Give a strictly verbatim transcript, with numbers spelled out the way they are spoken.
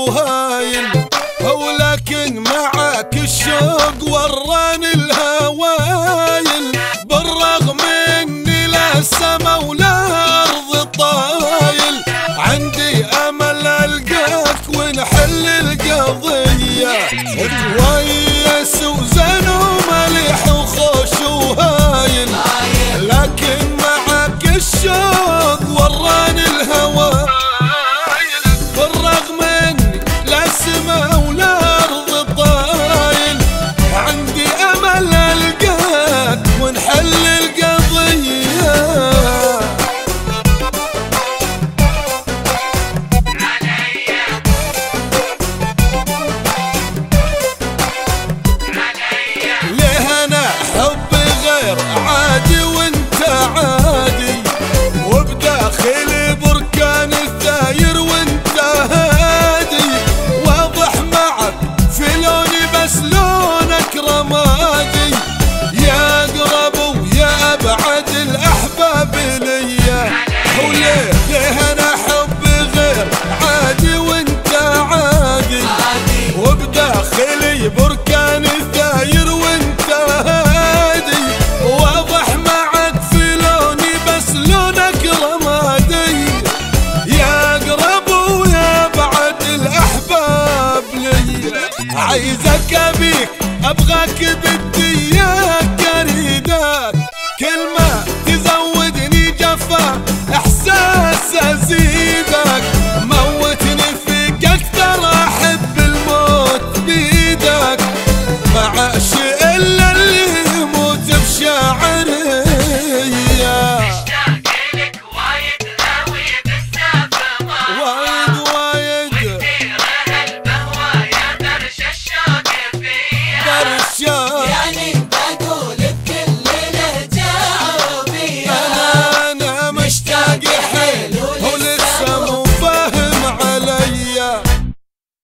وهايل، ولكن معك الشوق وراني الهوايل، بالرغم اني لا السما ولا ارض طايل، عندي امل القاك ونحل القضية، كويس وزين ومليح وخوش وهايل، لكن معك الشوق وراني الهوايل، بالرغم اني لا السما ولا ارض طايل، عندي امل القاك ونحل القضية. ليه انا حبي غير عادي وانت عادي، وبداخلي بركان الثاير وانت هادي، واضح معك في لوني بس لونك رمادي، يا اقرب ويا ابعد الاحباب ليا، وليه ليه انا حبي غير عادي وانت عادي، وبداخلي بركان الثاير وانت هادي، واضح معك في لوني بس لونك رمادي، يا اقرب ويا بعد الاحباب لي، عايزك ابيك ابغاك بدي اياك اريدك، كلمة تزودني جفا احساس ازيدك، موتني فيك اكثر احب الموت بيدك، ما عاش الا اللي يموت بشاعر